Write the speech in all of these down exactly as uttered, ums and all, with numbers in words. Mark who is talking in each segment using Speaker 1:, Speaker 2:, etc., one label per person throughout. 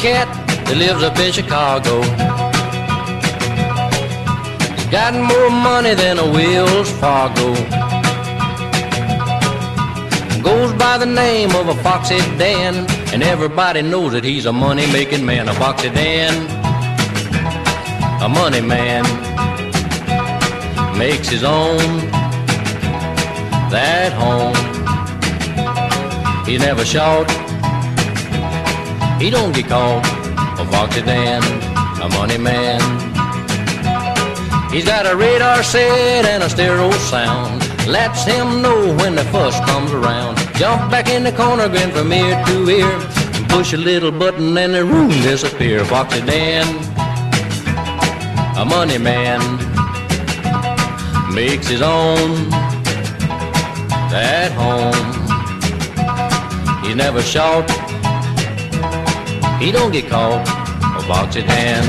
Speaker 1: cat that lives up in Chicago. He's got more money than a Wells Fargo. Goes by the name of a Foxy Dan, and everybody knows that he's a money-making man. A Foxy Dan, a money man, makes his own at home. He's never short, he don't get caught. A Foxy Dan, a money man. He's got a radar set and a stereo sound, lets him know when the fuss comes around. Jump back in the corner, grin from ear to ear, and push a little button and the room disappear. Foxy Dan, a money man, makes his own at home. He's never short, he don't get caught. A Foxy Dan.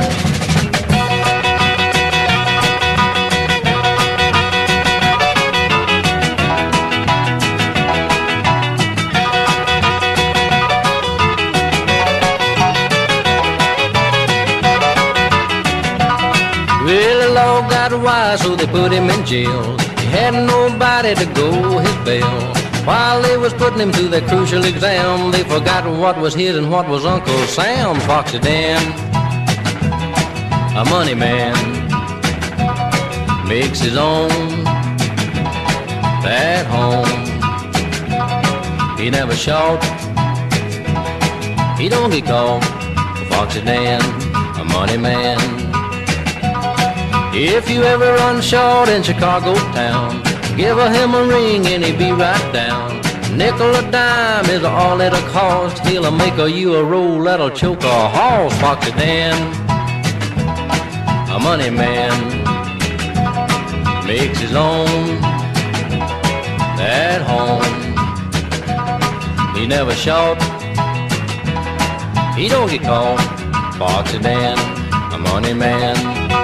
Speaker 1: Well, the law got wise, so they put him in jail. He had nobody to go his bail. While they was putting him through that crucial exam, they forgot what was his and what was Uncle Sam's. Foxy Dan, a money man, makes his own at home. He never short, he don't get caught. Foxy Dan, a money man. If you ever run short in Chicago town, give him a ring and he'll be right down. Nickel or dime is all it'll cost. He'll make a you a roll that'll choke a horse. Foxy Dan, a money man, makes his own at home. He never short, he don't get caught. Foxy Dan, a money man.